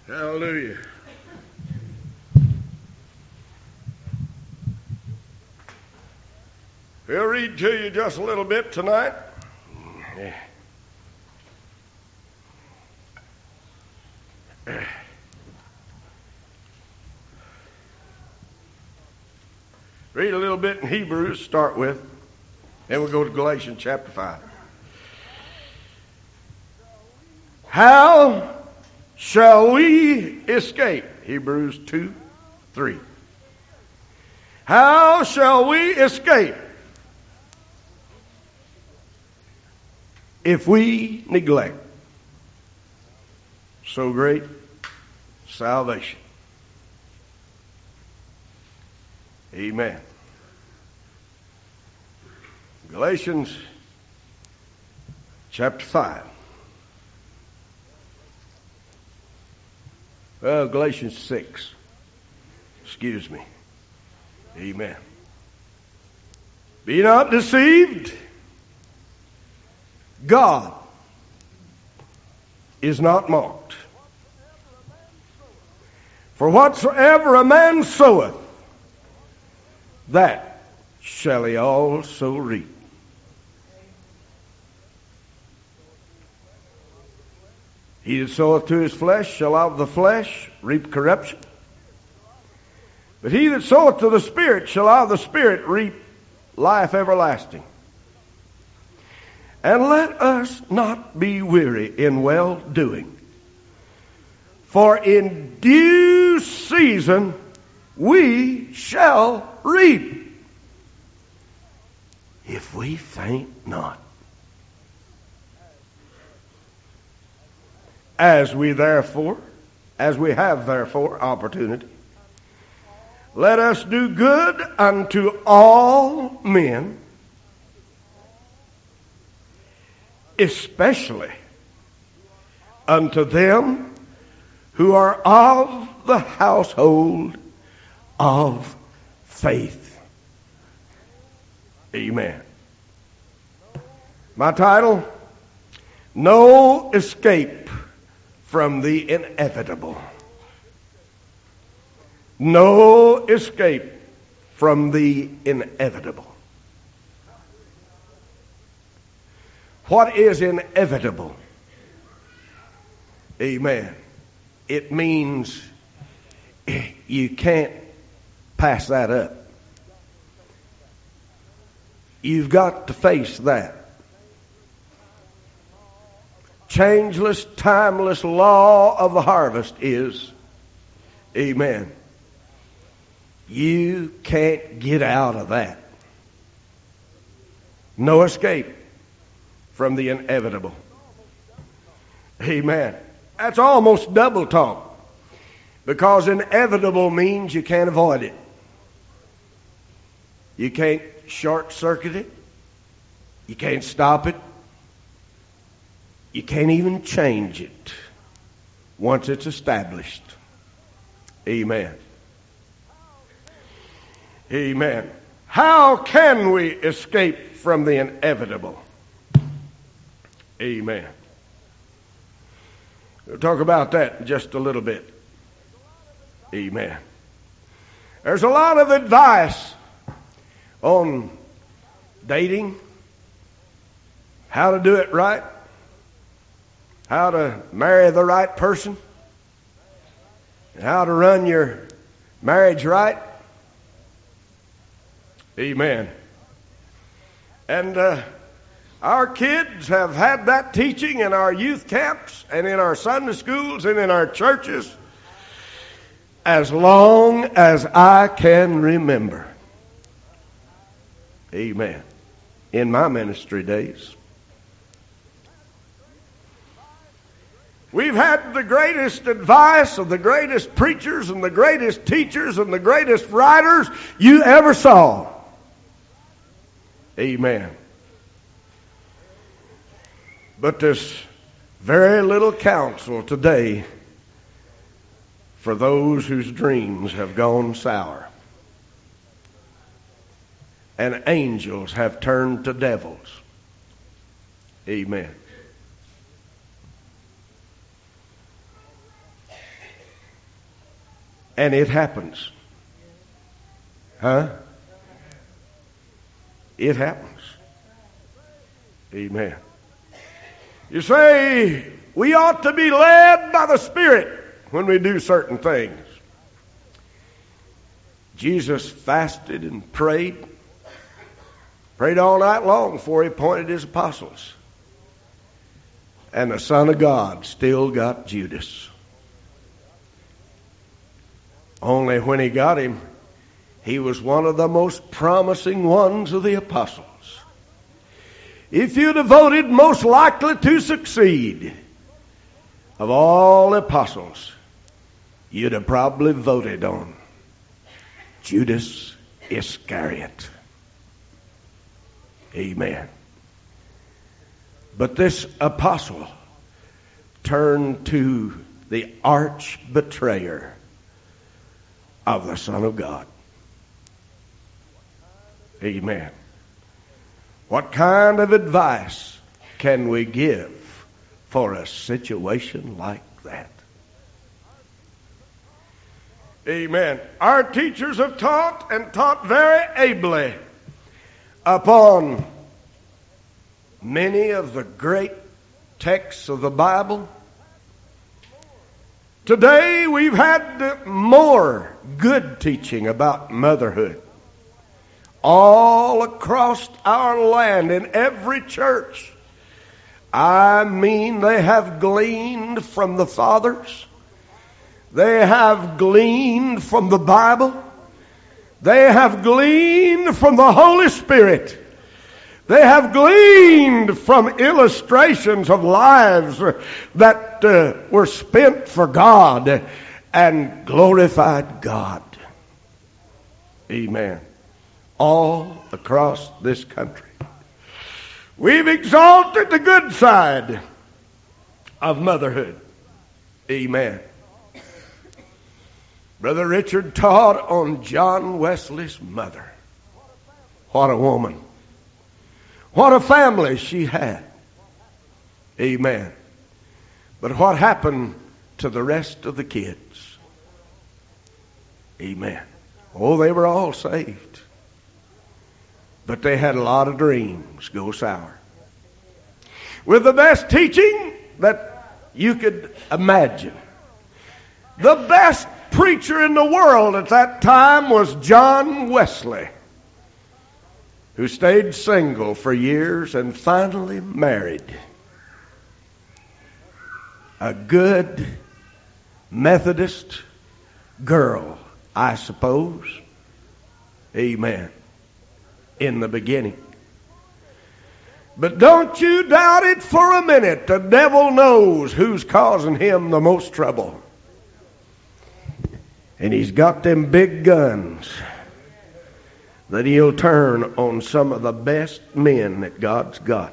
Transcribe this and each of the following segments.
Hallelujah. We'll read to you just a little bit tonight. Read a little bit in Hebrews, start with. Then we'll go to Galatians chapter 5. How shall we escape? Hebrews 2:3. How shall we escape if we neglect so great salvation? Amen. Galatians chapter 5. Well, Galatians 6. Excuse me. Amen. Be not deceived. God is not mocked. For whatsoever a man soweth, that shall he also reap. He that soweth to his flesh shall of the flesh reap corruption. But he that soweth to the Spirit shall of the Spirit reap life everlasting. And let us not be weary in well doing, for in due season we shall reap, if we faint not. As we have therefore opportunity, let us do good unto all men, especially unto them who are of the household of faith. Amen. My title, No Escape from the Inevitable. No escape from the inevitable. What is inevitable? Amen. It means you can't pass that up. You've got to face that. Changeless, timeless law of the harvest is, amen, you can't get out of that. No escape from the inevitable. Amen. That's almost double talk, because inevitable means you can't avoid it. You can't short circuit it. You can't stop it. You can't even change it once it's established. Amen. Amen. How can we escape from the inevitable? Amen. We'll talk about that in just a little bit. Amen. There's a lot of advice on dating, how to do it right, how to marry the right person, and how to run your marriage right. Amen. And our kids have had that teaching in our youth camps and in our Sunday schools and in our churches as long as I can remember. Amen. In my ministry days. We've had the greatest advice of the greatest preachers and the greatest teachers and the greatest writers you ever saw. Amen. But there's very little counsel today for those whose dreams have gone sour. And angels have turned to devils. Amen. And it happens. Huh? It happens. Amen. You say we ought to be led by the Spirit when we do certain things. Jesus fasted and prayed all night long before he appointed his apostles. And the Son of God still got Judas. Only when he got him, he was one of the most promising ones of the apostles. If you'd have voted most likely to succeed of all the apostles, you'd have probably voted on Judas Iscariot. Amen. But this apostle turned to the arch betrayer of the Son of God. Amen. What kind of advice can we give for a situation like that? Amen. Our teachers have taught and taught very ably upon many of the great texts of the Bible. Today we've had more good teaching about motherhood all across our land in every church. I mean, they have gleaned from the fathers. They have gleaned from the Bible. They have gleaned from the Holy Spirit. They have gleaned from illustrations of lives that were spent for God and glorified God. Amen. All across this country. We've exalted the good side of motherhood. Amen. Brother Richard taught on John Wesley's mother. What a woman. What a family she had. Amen. But what happened to the rest of the kids? Amen. Oh, they were all saved. But they had a lot of dreams go sour. With the best teaching that you could imagine. The best preacher in the world at that time was John Wesley, who stayed single for years and finally married a good Methodist girl, I suppose. Amen. In the beginning. But don't you doubt it for a minute. The devil knows who's causing him the most trouble. And he's got them big guns that he'll turn on some of the best men that God's got.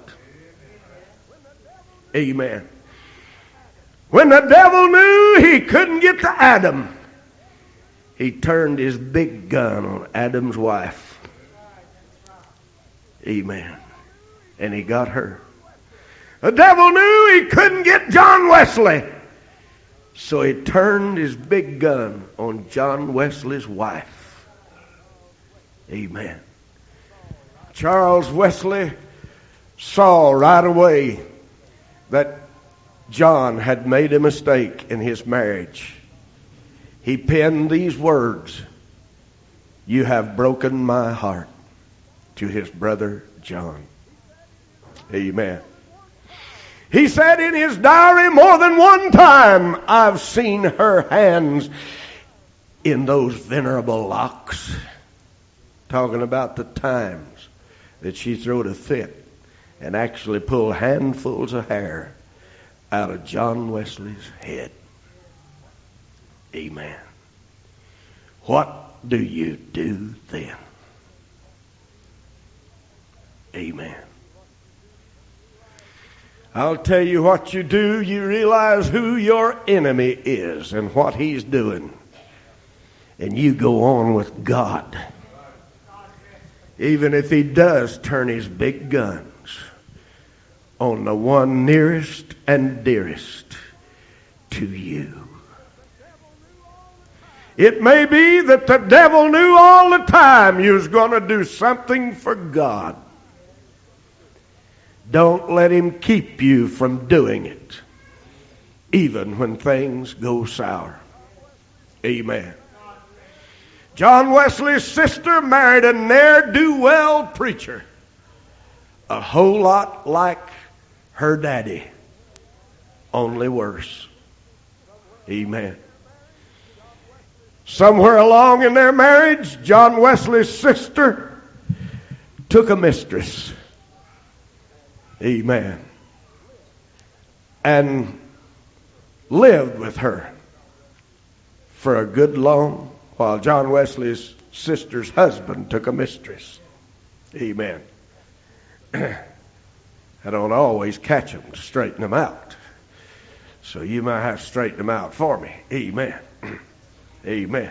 Amen. When the devil knew he couldn't get to Adam, he turned his big gun on Adam's wife. Amen. And he got her. The devil knew he couldn't get John Wesley, so he turned his big gun on John Wesley's wife. Amen. Charles Wesley saw right away that John had made a mistake in his marriage. He penned these words, "You have broken my heart," to his brother John. Amen. He said in his diary, more than one time I've seen her hands in those venerable locks. Talking about the times that she throwed a fit and actually pulled handfuls of hair out of John Wesley's head. Amen. What do you do then? Amen. I'll tell you what you do. You realize who your enemy is and what he's doing. And you go on with God. Even if he does turn his big guns on the one nearest and dearest to you. It may be that the devil knew all the time you was going to do something for God. Don't let him keep you from doing it, even when things go sour. Amen. John Wesley's sister married a ne'er-do-well preacher, a whole lot like her daddy, only worse. Amen. Somewhere along in their marriage, John Wesley's sister took a mistress. Amen. And lived with her for a good long while. John Wesley's sister's husband took a mistress. Amen. I don't always catch them to straighten them out. So you might have to straighten them out for me. Amen. Amen.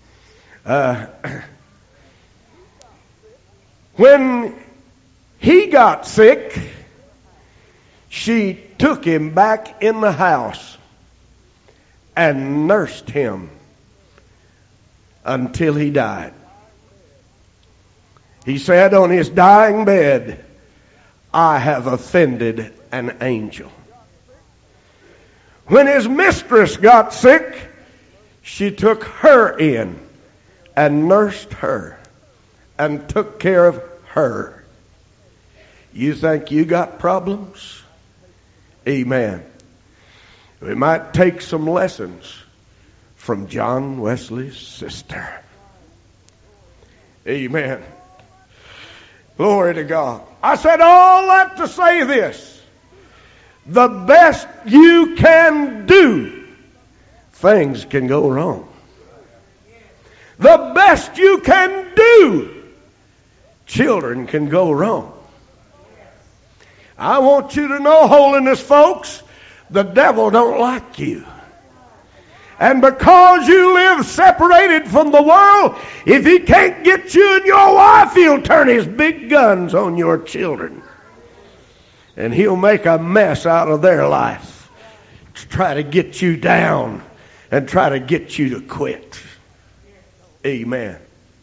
When he got sick, she took him back in the house and nursed him until he died. He said on his dying bed, I have offended an angel. When his mistress got sick, she took her in and nursed her and took care of her. You think you got problems? Amen. We might take some lessons from John Wesley's sister. Amen. Glory to God. I said all that to say this. The best you can do, things can go wrong. The best you can do, children can go wrong. I want you to know, holiness folks, the devil don't like you. And because you live separated from the world, if he can't get you and your wife, he'll turn his big guns on your children. And he'll make a mess out of their life to try to get you down and try to get you to quit. Amen.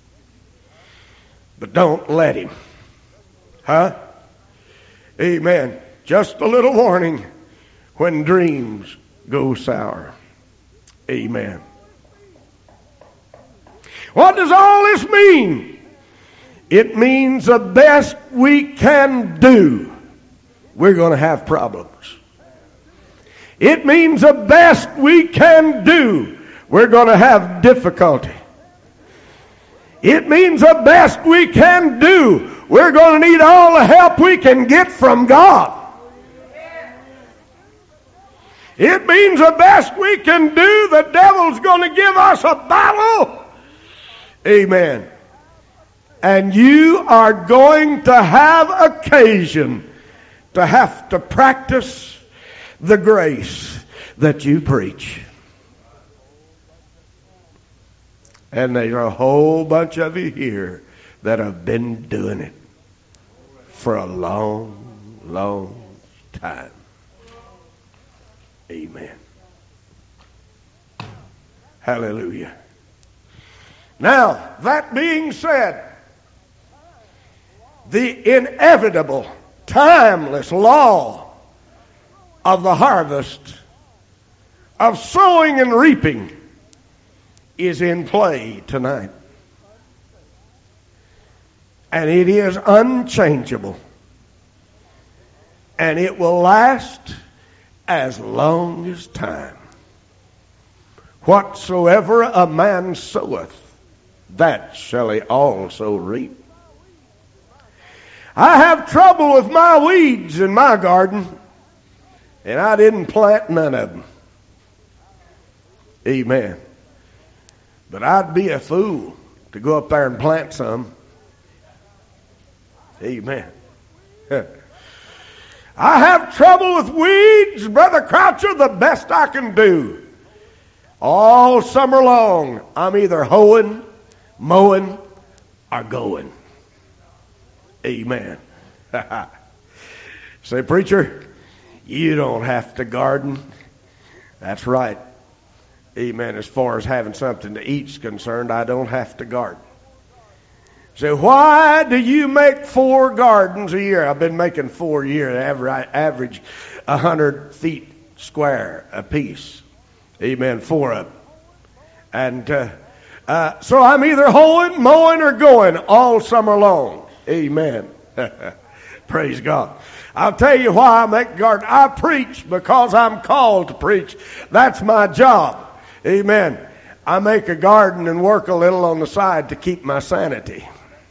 But don't let him. Huh? Amen. Just a little warning when dreams go sour. Amen. What does all this mean? It means the best we can do, we're going to have problems. It means the best we can do, we're going to have difficulty. It means the best we can do, we're going to need all the help we can get from God. It means the best we can do, the devil's going to give us a battle. Amen. And you are going to have occasion to have to practice the grace that you preach. And there's a whole bunch of you here that have been doing it for a long, long time. Amen. Hallelujah. Now, that being said, the inevitable, timeless law of the harvest, of sowing and reaping, is in play tonight. And it is unchangeable. And it will last as long as time. Whatsoever a man soweth, that shall he also reap. I have trouble with my weeds in my garden, and I didn't plant none of them. Amen. But I'd be a fool to go up there and plant some. Amen. I have trouble with weeds, Brother Croucher, the best I can do. All summer long, I'm either hoeing, mowing, or going. Amen. Say, preacher, you don't have to garden. That's right. Amen. As far as having something to eat is concerned, I don't have to garden. So why do you make 4 gardens a year? I've been making 4 a year, average 100 feet square a piece. Amen. 4 of them. And so I'm either hoeing, mowing, or going all summer long. Amen. Praise God. I'll tell you why I make garden. I preach because I'm called to preach. That's my job. Amen. I make a garden and work a little on the side to keep my sanity.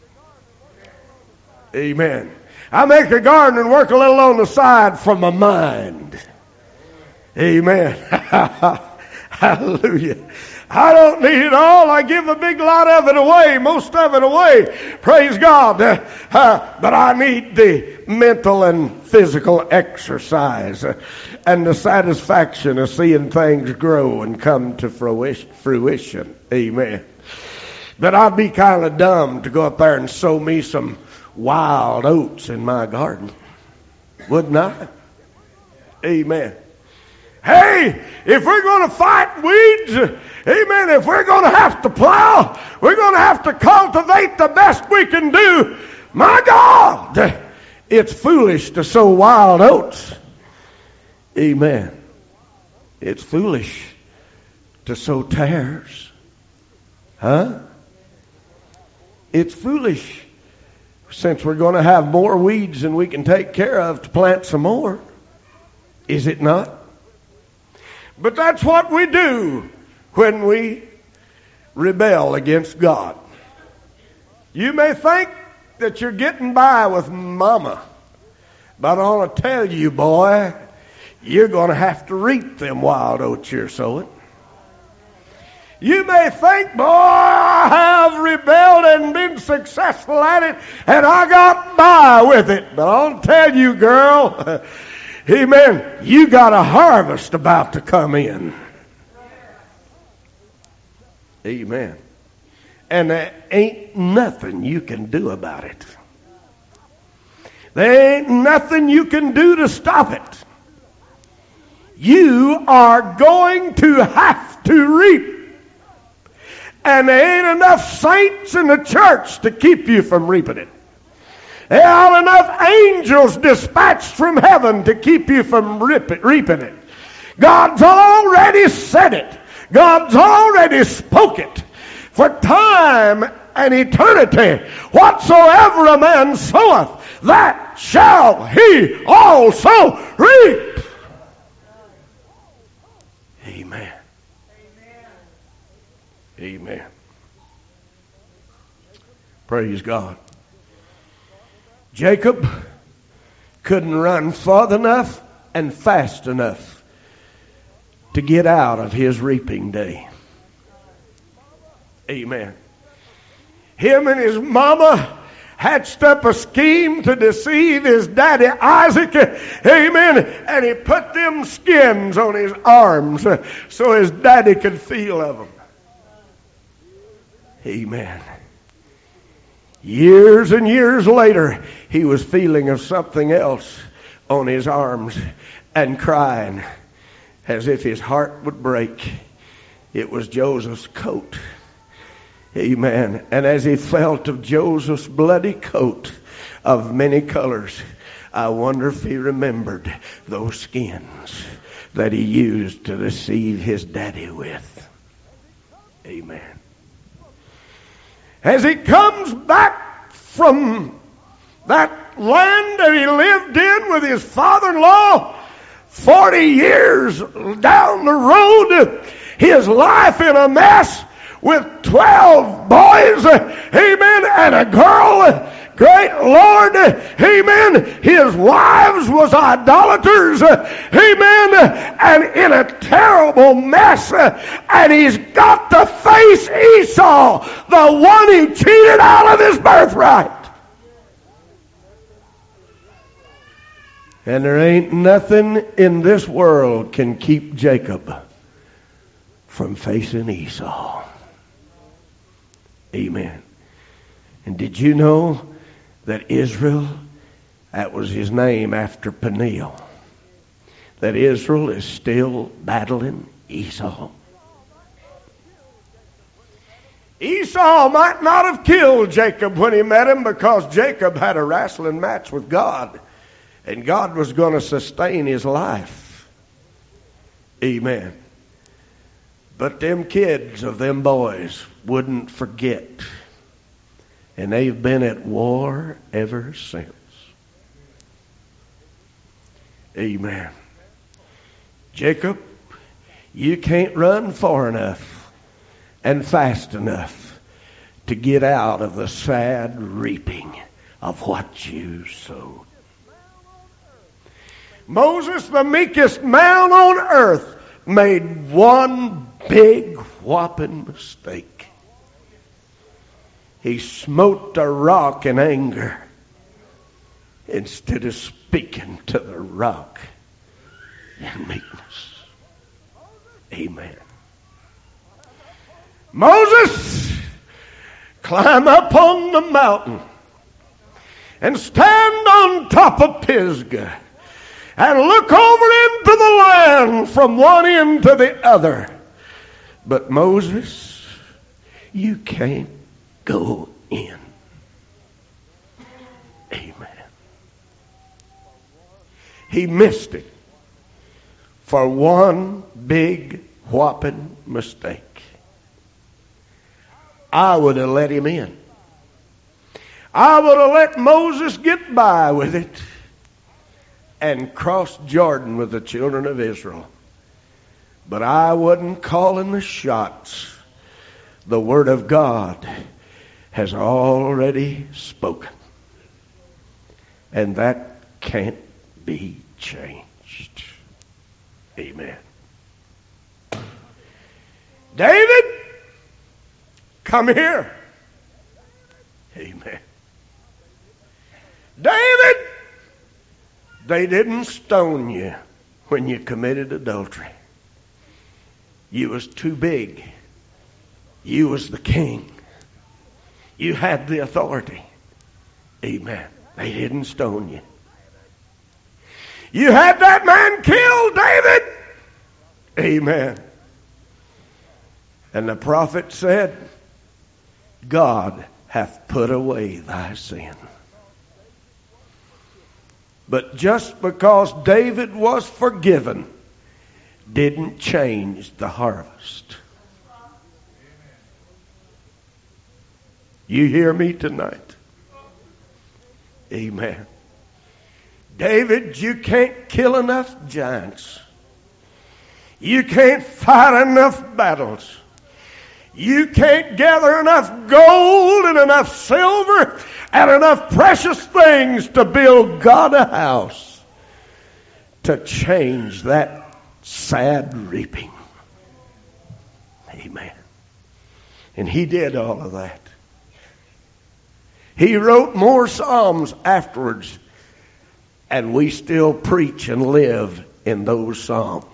Amen. I make a garden and work a little on the side for my mind. Amen. Hallelujah. I don't need it all. I give a big lot of it away, most of it away. Praise God. But I need the mental and physical exercise and the satisfaction of seeing things grow and come to fruition. Amen. But I'd be kind of dumb to go up there and sow me some wild oats in my garden. Wouldn't I? Amen. Hey, if we're going to fight weeds, amen, if we're going to have to plow, we're going to have to cultivate the best we can do. My God, it's foolish to sow wild oats. Amen. It's foolish to sow tares. Huh? It's foolish, since we're going to have more weeds than we can take care of, to plant some more. Is it not? But that's what we do when we rebel against God. You may think that you're getting by with mama, but I want to tell you, boy, you're going to have to reap them wild oats you're sowing. You may think, boy, I have rebelled and been successful at it, and I got by with it. But I'll tell you, girl, amen, you got a harvest about to come in. Amen. And there ain't nothing you can do about it. There ain't nothing you can do to stop it. You are going to have to reap. And there ain't enough saints in the church to keep you from reaping it. There aren't enough angels dispatched from heaven to keep you from reaping it. God's already said it. God's already spoke it. For time and eternity, whatsoever a man soweth, that shall he also reap. Amen. Amen. Praise God. Jacob couldn't run far enough and fast enough to get out of his reaping day. Amen. Him and his mama hatched up a scheme to deceive his daddy Isaac. Amen. And he put them skins on his arms so his daddy could feel of them. Amen. Years and years later, he was feeling of something else on his arms and crying as if his heart would break. It was Joseph's coat. Amen. And as he felt of Joseph's bloody coat of many colors, I wonder if he remembered those skins that he used to deceive his daddy with. Amen. As he comes back from that land that he lived in with his father-in-law, 40 years down the road, his life in a mess with 12 boys, amen, and a girl. Great Lord, amen. His wives was idolaters, amen, and in a terrible mess. And he's got to face Esau, the one he cheated out of his birthright. And there ain't nothing in this world can keep Jacob from facing Esau. Amen. And did you know that Israel, that was his name after Peniel, that Israel is still battling Esau? Esau might not have killed Jacob when he met him, because Jacob had a wrestling match with God, and God was going to sustain his life. Amen. But them kids of them boys wouldn't forget, and they've been at war ever since. Amen. Jacob, you can't run far enough and fast enough to get out of the sad reaping of what you sowed. Moses, the meekest man on earth, made one big whopping mistake. He smote the rock in anger instead of speaking to the rock in meekness. Amen. Moses, climb up on the mountain and stand on top of Pisgah and look over into the land from one end to the other. But Moses, you can't go in. Amen. He missed it for one big whopping mistake. I would have let him in. I would have let Moses get by with it and cross Jordan with the children of Israel. But I wasn't calling the shots. The Word of God has already spoken. And that can't be changed. Amen. David, come here. Amen. David, they didn't stone you when you committed adultery. You was too big. You was the king. You had the authority. Amen. They didn't stone you. You had that man killed, David. Amen. And the prophet said, God hath put away thy sin. But just because David was forgiven didn't change the harvest. You hear me tonight? Amen. David, you can't kill enough giants. You can't fight enough battles. You can't gather enough gold and enough silver and enough precious things to build God a house to change that sad reaping. Amen. And he did all of that. He wrote more Psalms afterwards, and we still preach and live in those Psalms.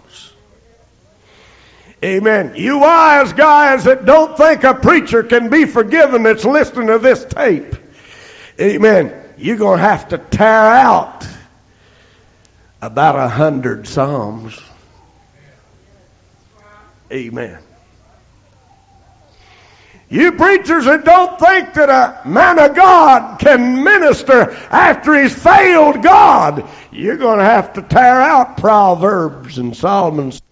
Amen. You wise guys that don't think a preacher can be forgiven that's listening to this tape, amen, you're going to have to tear out about 100 Psalms. Amen. You preachers that don't think that a man of God can minister after he's failed God, you're going to have to tear out Proverbs and Solomon's